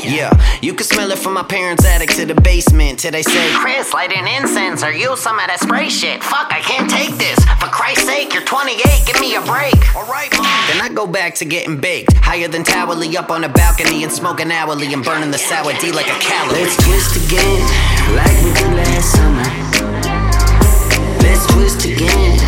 Yeah, you can smell it from my parents' attic to the basement till they say, Chris, light an incense or use some of that spray shit. Fuck, I can't take this. For Christ's sake, you're 28, give me a break. Alright, mom. Then I go back to getting baked. Higher than Towerly, up on the balcony and smoking hourly and burning the sour D like a calorie. Let's twist again, like we did last summer. Let's twist again.